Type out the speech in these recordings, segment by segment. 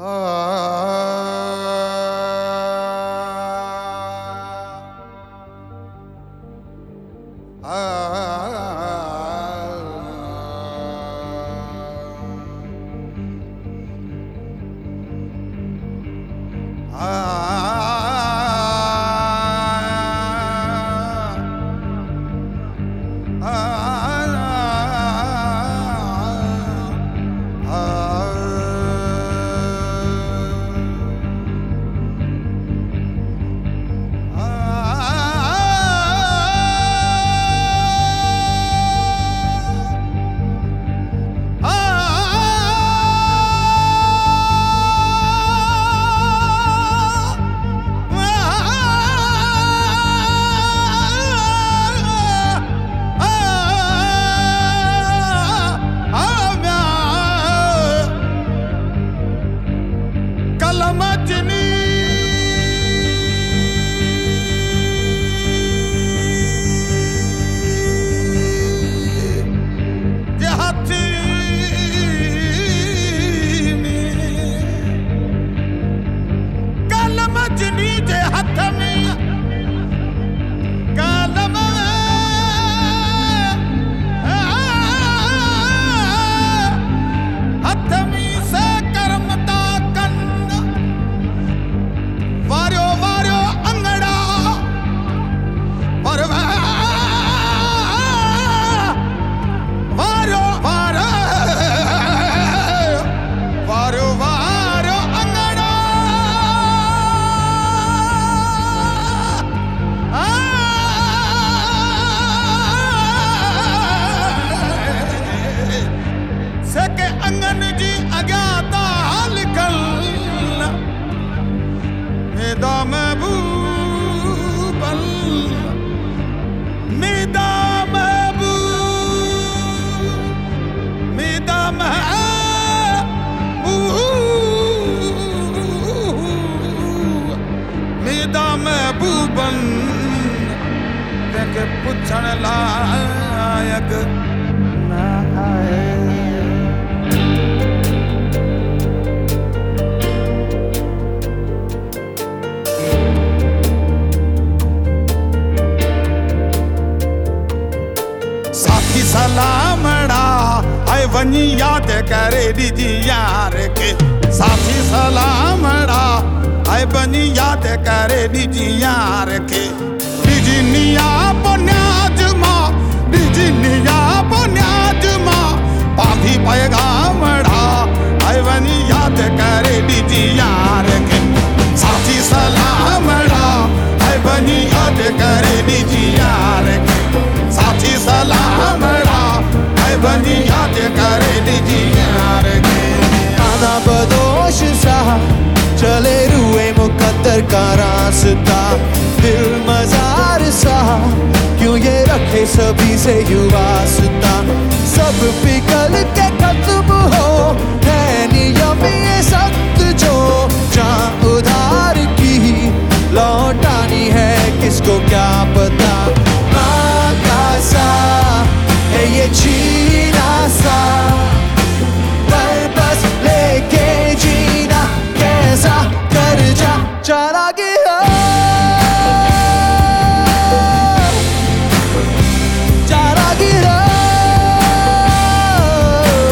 महबूबन के पुछण लायक ना आए। साथी सलामड़ा आए वनी याद करे दीदी यार के। साथी सलामड़ा आए बनी याद करे दीदी यार के। डिजिनिया पुण्याज माँ, डिजिनिया पुण्याज माँ, पाधी पैगामड़ा आए बनी याद करे दीदी यार के। साथी सलामड़ा आए बनी याद करे दीदी यार के। साथी सलामड़ा आए बनी याद करे दीदी यार के। आना बदोश सा चले रुए मुकद्दर का रास्ता, दिल मजार सा क्यों ये रखे सभी से यू वास्ता। सब पिघल के खत्म हो है नियम ये सख्त जो, जहाँ उधार की लौटानी है किसको क्या पता। माँ का सा है ये जीना सा, पर बस लेके जीना कैसा कर जा चला गया, चला गया।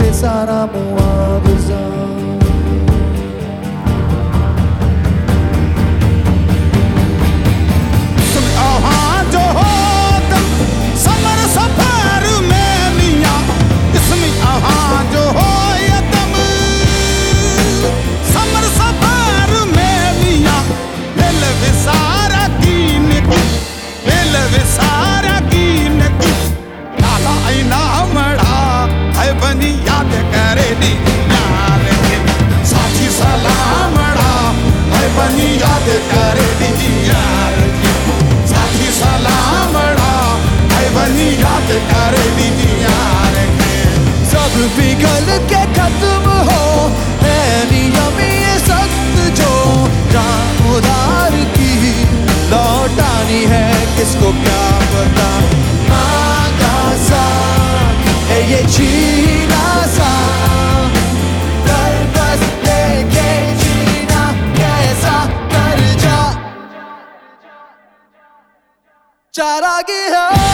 से सारा मुआवजा। तुम यहाँ जो हो तुम समर सफर में मियाँ, इसमें यहाँ जो हो ये तुम समर सफर में मियाँ। वेल विसारा कीन की, वेल विसारा कीन की, लाला आईना मड़ा है बनी याद करे दी यार के। साथी सलामड़ा है बनी याद करे दी यार के। साथी सलामड़ा है बनी याद करे दी यार के। सब पिघल के खत्म हो है नियम ये सख्त जो जान उधार की लौटानी है किसको क्या पता। मांगा सा है ये छीना सा, कर बस देखे जीना कैसा कर जा। चारागी है